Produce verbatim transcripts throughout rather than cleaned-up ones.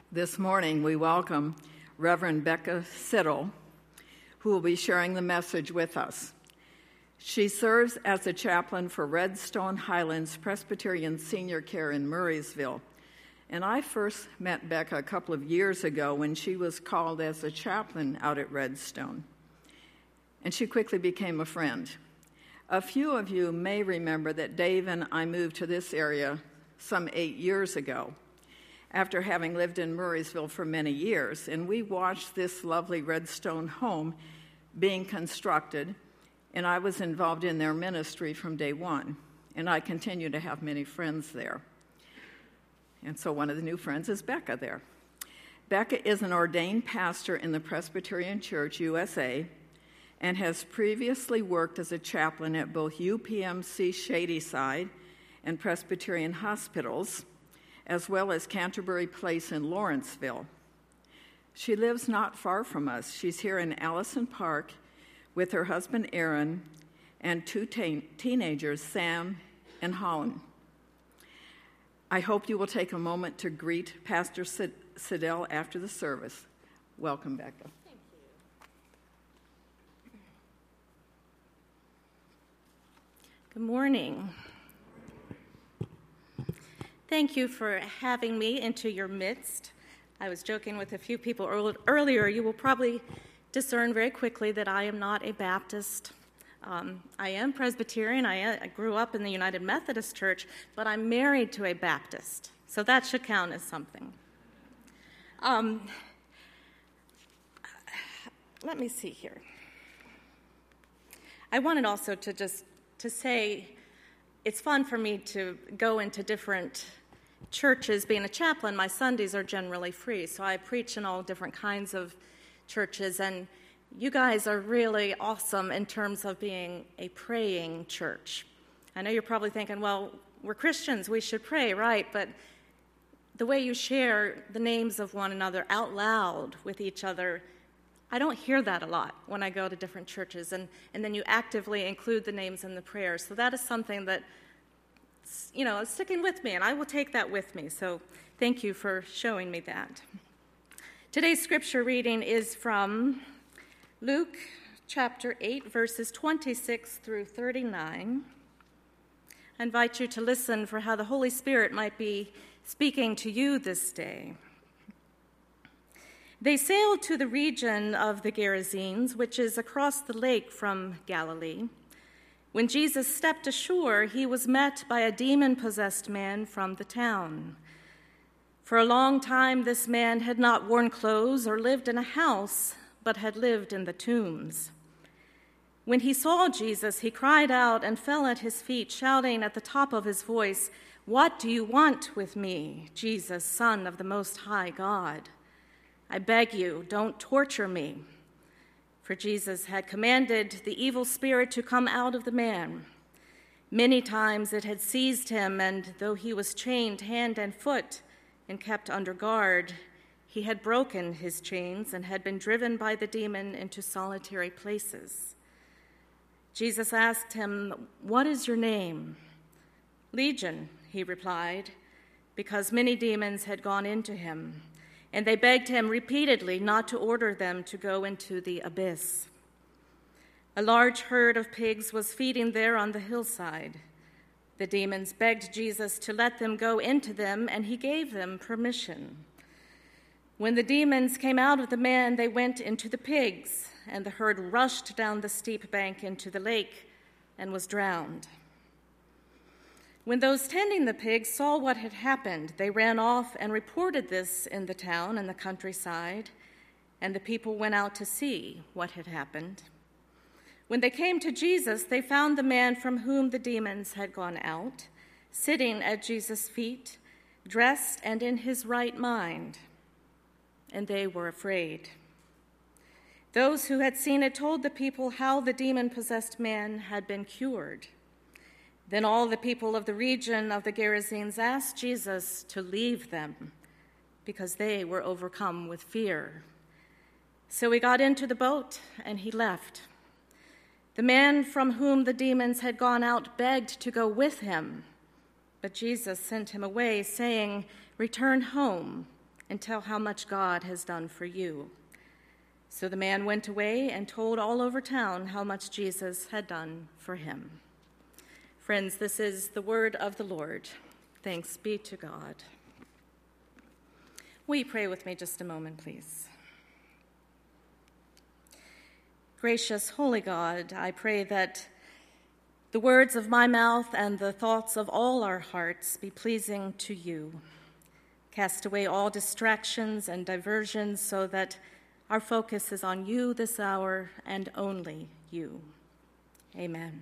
This morning we welcome Reverend Becca Siddle, who will be sharing the message with us. She serves as a chaplain for Redstone Highlands Presbyterian Senior Care in Murraysville. And I first met Becca a couple of years ago when she was called as a chaplain out at Redstone. And she quickly became a friend. A few of you may remember that Dave and I moved to this area some eight years ago, after having lived in Murraysville for many years, and we watched this lovely Redstone home being constructed, and I was involved in their ministry from day one, and I continue to have many friends there. And so one of the new friends is Becca there. Becca is an ordained pastor in the Presbyterian Church, U S A, and has previously worked as a chaplain at both U P M C Shadyside and Presbyterian hospitals, as well as Canterbury Place in Lawrenceville. She lives not far from us. She's here in Allison Park with her husband Aaron and two teen- teenagers, Sam and Holland. I hope you will take a moment to greet Pastor Sid- Siddell after the service. Welcome, Becca. Thank you. Good morning. Thank you for having me into your midst. I was joking with a few people earlier. You will probably discern very quickly that I am not a Baptist. Um, I am Presbyterian. I, I grew up in the United Methodist Church, but I'm married to a Baptist, so that should count as something. Um, let me see here. I wanted also to just to say it's fun for me to go into different churches. Being a chaplain, my Sundays are generally free, so I preach in all different kinds of churches, and you guys are really awesome in terms of being a praying church. I know you're probably thinking, well, we're Christians, we should pray, right? But the way you share the names of one another out loud with each other, I don't hear that a lot when I go to different churches, and, and then you actively include the names in the prayers. So that is something that, you know, is sticking with me, and I will take that with me. So thank you for showing me that. Today's scripture reading is from Luke chapter eight, verses twenty-six through thirty-nine. I invite you to listen for how the Holy Spirit might be speaking to you this day. They sailed to the region of the Gerasenes, which is across the lake from Galilee. When Jesus stepped ashore, he was met by a demon-possessed man from the town. For a long time, this man had not worn clothes or lived in a house, but had lived in the tombs. When he saw Jesus, he cried out and fell at his feet, shouting at the top of his voice, "What do you want with me, Jesus, Son of the Most High God? I beg you, don't torture me." For Jesus had commanded the evil spirit to come out of the man. Many times it had seized him, and though he was chained hand and foot and kept under guard, he had broken his chains and had been driven by the demon into solitary places. Jesus asked him, "What is your name?" "Legion," he replied, because many demons had gone into him, and they begged him repeatedly not to order them to go into the abyss. A large herd of pigs was feeding there on the hillside. The demons begged Jesus to let them go into them, and he gave them permission. When the demons came out of the man, they went into the pigs, and the herd rushed down the steep bank into the lake and was drowned. When those tending the pigs saw what had happened, they ran off and reported this in the town and the countryside, and the people went out to see what had happened. When they came to Jesus, they found the man from whom the demons had gone out, sitting at Jesus' feet, dressed and in his right mind, and they were afraid. Those who had seen it told the people how the demon-possessed man had been cured. Then all the people of the region of the Gerasenes asked Jesus to leave them because they were overcome with fear. So he got into the boat and he left. The man from whom the demons had gone out begged to go with him, but Jesus sent him away, saying, "Return home and tell how much God has done for you." So the man went away and told all over town how much Jesus had done for him. Friends, this is the word of the Lord. Thanks be to God. Will you pray with me just a moment, please? Gracious, holy God, I pray that the words of my mouth and the thoughts of all our hearts be pleasing to you. Cast away all distractions and diversions so that our focus is on you this hour and only you. Amen.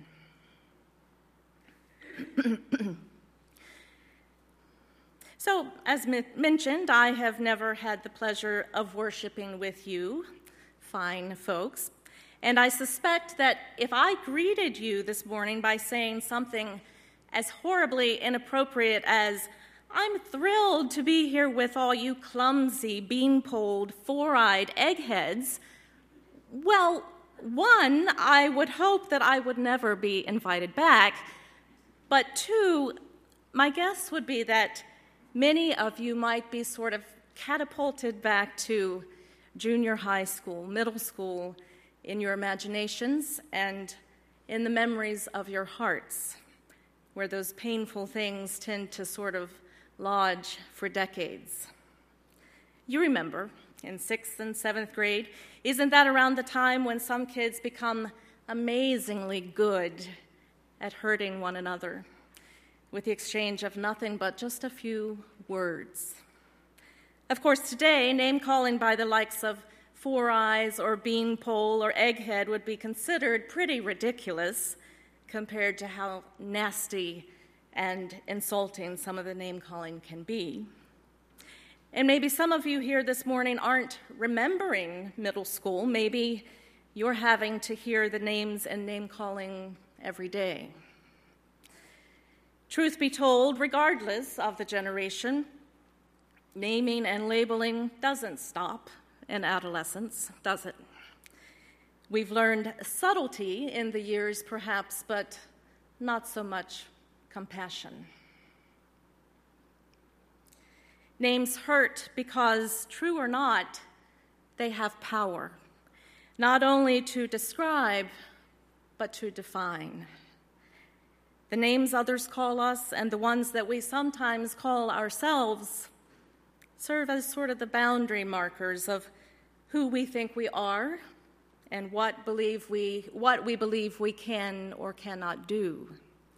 So, as mentioned, I have never had the pleasure of worshiping with you, fine folks, and I suspect that if I greeted you this morning by saying something as horribly inappropriate as, "I'm thrilled to be here with all you clumsy, bean-poled, four-eyed eggheads," well, one, I would hope that I would never be invited back, but two, my guess would be that many of you might be sort of catapulted back to junior high school, middle school, in your imaginations and in the memories of your hearts, where those painful things tend to sort of lodge for decades. You remember, in sixth and seventh grade, isn't that around the time when some kids become amazingly good at hurting one another with the exchange of nothing but just a few words? Of course, today, name-calling by the likes of Four Eyes or Beanpole or Egghead would be considered pretty ridiculous compared to how nasty and insulting some of the name-calling can be. And maybe some of you here this morning aren't remembering middle school. Maybe you're having to hear the names and name-calling every day. Truth be told, regardless of the generation, naming and labeling doesn't stop in adolescence, does it? We've learned subtlety in the years, perhaps, but not so much compassion. Names hurt because, true or not, they have power, not only to describe, but to define. The names others call us and the ones that we sometimes call ourselves serve as sort of the boundary markers of who we think we are and what believe we what we believe we can or cannot do.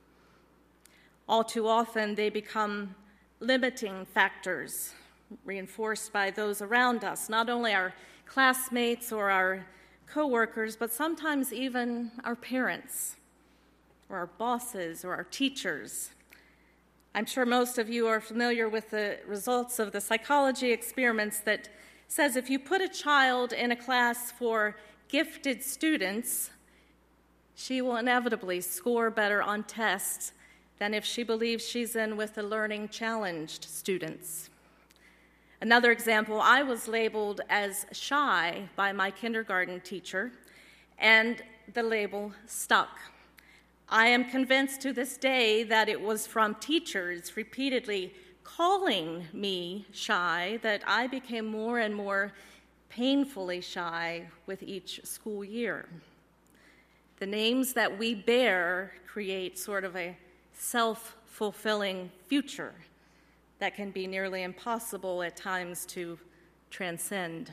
All too often, they become limiting factors, reinforced by those around us, not only our classmates or our coworkers, but sometimes even our parents or our bosses or our teachers. I'm sure most of you are familiar with the results of the psychology experiments that says if you put a child in a class for gifted students, she will inevitably score better on tests than if she believes she's in with the learning challenged students. Another example, I was labeled as shy by my kindergarten teacher, and the label stuck. I am convinced to this day that it was from teachers repeatedly calling me shy that I became more and more painfully shy with each school year. The names that we bear create sort of a self-fulfilling future that can be nearly impossible at times to transcend.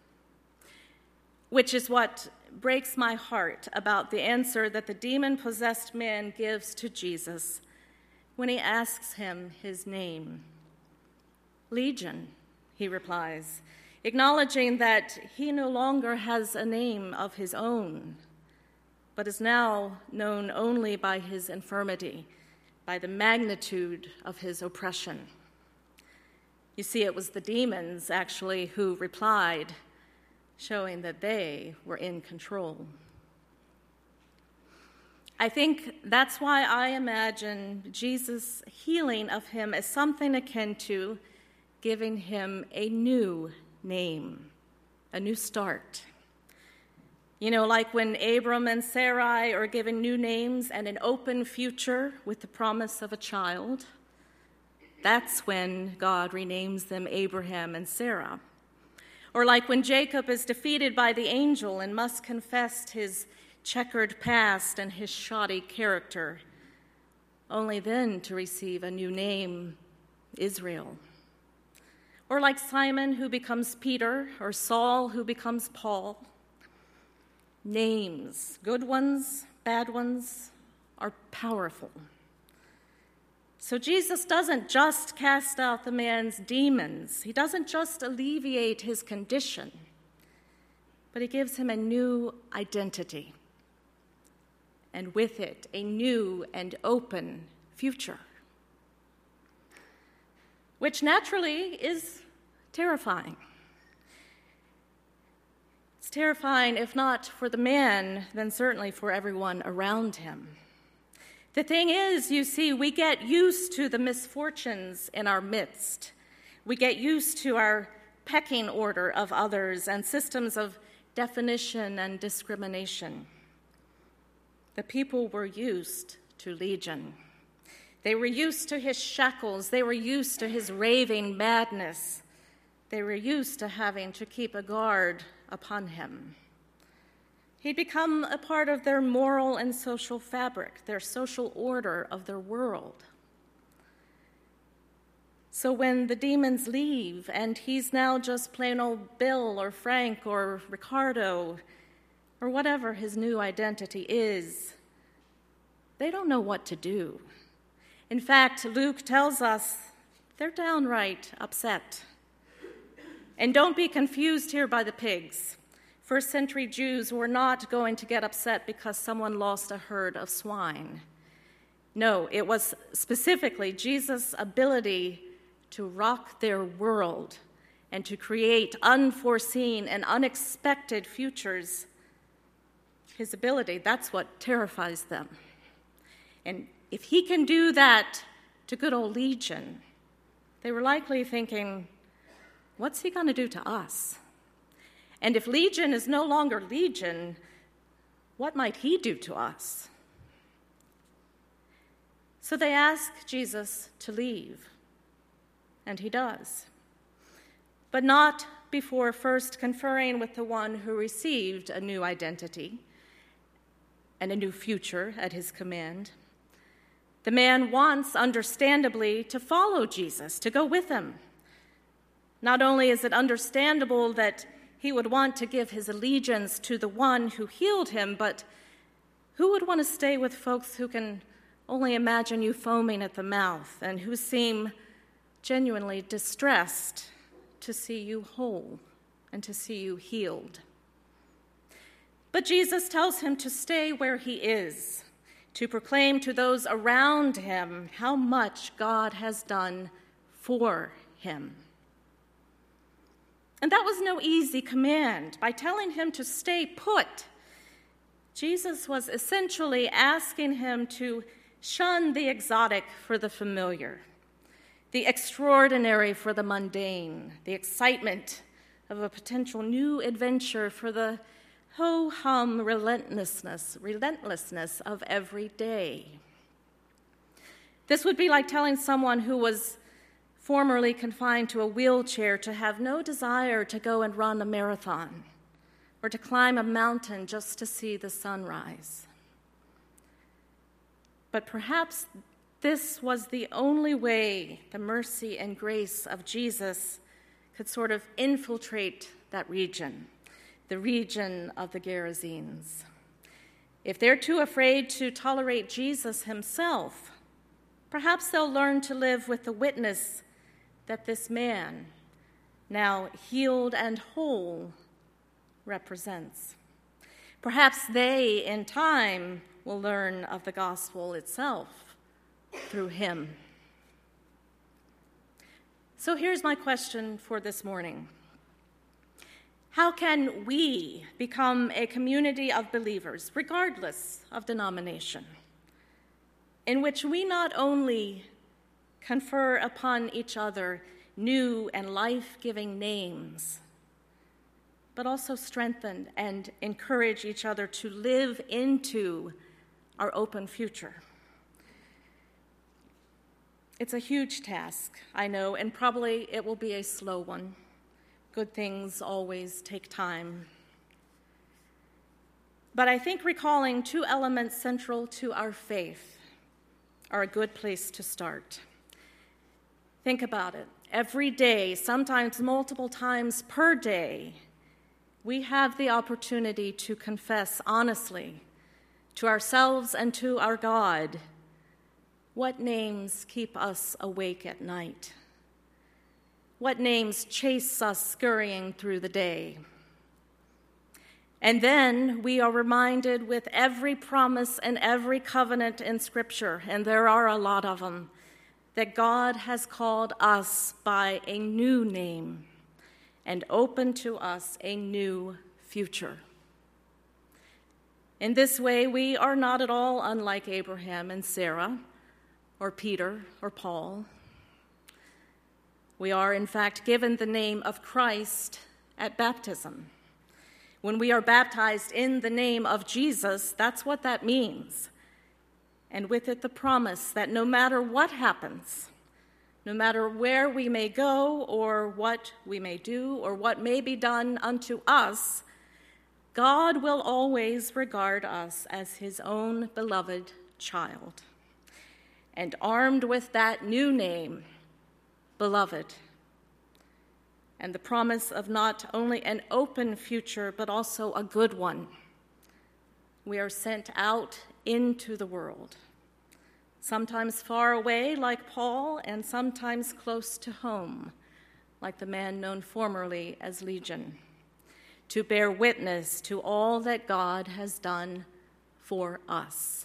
Which is what breaks my heart about the answer that the demon-possessed man gives to Jesus when he asks him his name. "Legion," he replies, acknowledging that he no longer has a name of his own, but is now known only by his infirmity, by the magnitude of his oppression. You see, it was the demons, actually, who replied, showing that they were in control. I think that's why I imagine Jesus' healing of him as something akin to giving him a new name, a new start. You know, like when Abram and Sarai are given new names and an open future with the promise of a child. That's when God renames them Abraham and Sarah. Or like when Jacob is defeated by the angel and must confess his checkered past and his shoddy character, only then to receive a new name, Israel. Or like Simon who becomes Peter, or Saul who becomes Paul. Names, good ones, bad ones, are powerful. So Jesus doesn't just cast out the man's demons. He doesn't just alleviate his condition, but he gives him a new identity, and with it, a new and open future, which naturally is terrifying. It's terrifying, if not for the man, then certainly for everyone around him. The thing is, you see, we get used to the misfortunes in our midst. We get used to our pecking order of others and systems of definition and discrimination. The people were used to Legion. They were used to his shackles. They were used to his raving madness. They were used to having to keep a guard upon him. He'd become a part of their moral and social fabric, their social order of their world. So when the demons leave and he's now just plain old Bill or Frank or Ricardo or whatever his new identity is, they don't know what to do. In fact, Luke tells us they're downright upset. And don't be confused here by the pigs. First century Jews were not going to get upset because someone lost a herd of swine. No, it was specifically Jesus' ability to rock their world and to create unforeseen and unexpected futures. His ability, that's what terrifies them. And if he can do that to good old Legion, they were likely thinking, what's he going to do to us? And if Legion is no longer Legion, what might he do to us? So they ask Jesus to leave, and he does, but not before first conferring with the one who received a new identity and a new future at his command. The man wants, understandably, to follow Jesus, to go with him. Not only is it understandable that he would want to give his allegiance to the one who healed him, but who would want to stay with folks who can only imagine you foaming at the mouth and who seem genuinely distressed to see you whole and to see you healed? But Jesus tells him to stay where he is, to proclaim to those around him how much God has done for him. And that was no easy command. By telling him to stay put, Jesus was essentially asking him to shun the exotic for the familiar, the extraordinary for the mundane, the excitement of a potential new adventure for the ho-hum relentlessness, relentlessness of every day. This would be like telling someone who was formerly confined to a wheelchair to have no desire to go and run a marathon or to climb a mountain just to see the sunrise. But perhaps this was the only way the mercy and grace of Jesus could sort of infiltrate that region, the region of the Gerasenes. If they're too afraid to tolerate Jesus himself, perhaps they'll learn to live with the witness that this man, now healed and whole, represents. Perhaps they, in time, will learn of the gospel itself through him. So here's my question for this morning. How can we become a community of believers, regardless of denomination, in which we not only confer upon each other new and life-giving names, but also strengthen and encourage each other to live into our open future? It's a huge task, I know, and probably it will be a slow one. Good things always take time. But I think recalling two elements central to our faith are a good place to start. Think about it. Every day, sometimes multiple times per day, we have the opportunity to confess honestly to ourselves and to our God what names keep us awake at night. What names chase us scurrying through the day? And then we are reminded with every promise and every covenant in Scripture, and there are a lot of them, that God has called us by a new name and opened to us a new future. In this way, we are not at all unlike Abraham and Sarah, or Peter or Paul. We are, in fact, given the name of Christ at baptism. When we are baptized in the name of Jesus, that's what that means. And with it, the promise that no matter what happens, no matter where we may go or what we may do or what may be done unto us, God will always regard us as his own beloved child. And armed with that new name, beloved, and the promise of not only an open future, but also a good one, we are sent out into the world, sometimes far away like Paul, and sometimes close to home, like the man known formerly as Legion, to bear witness to all that God has done for us.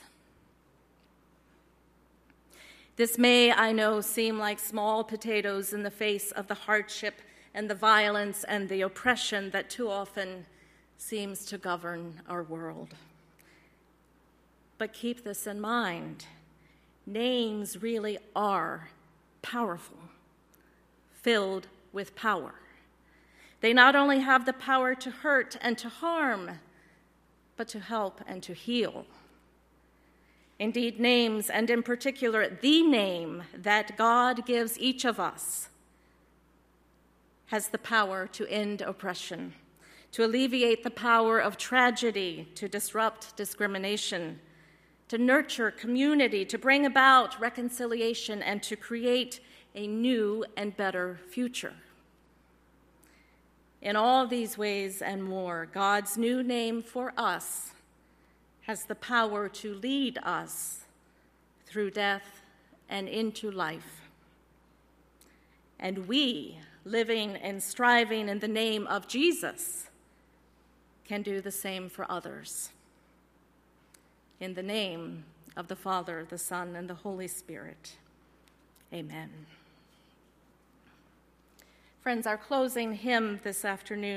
This may, I know, seem like small potatoes in the face of the hardship and the violence and the oppression that too often seems to govern our world. But keep this in mind. Names really are powerful, filled with power. They not only have the power to hurt and to harm, but to help and to heal. Indeed, names, and in particular, the name that God gives each of us, has the power to end oppression, to alleviate the power of tragedy, to disrupt discrimination, to nurture community, to bring about reconciliation, and to create a new and better future. In all these ways and more, God's new name for us has the power to lead us through death and into life. And we, living and striving in the name of Jesus, can do the same for others. In the name of the Father, the Son, and the Holy Spirit. Amen. Friends, our closing hymn this afternoon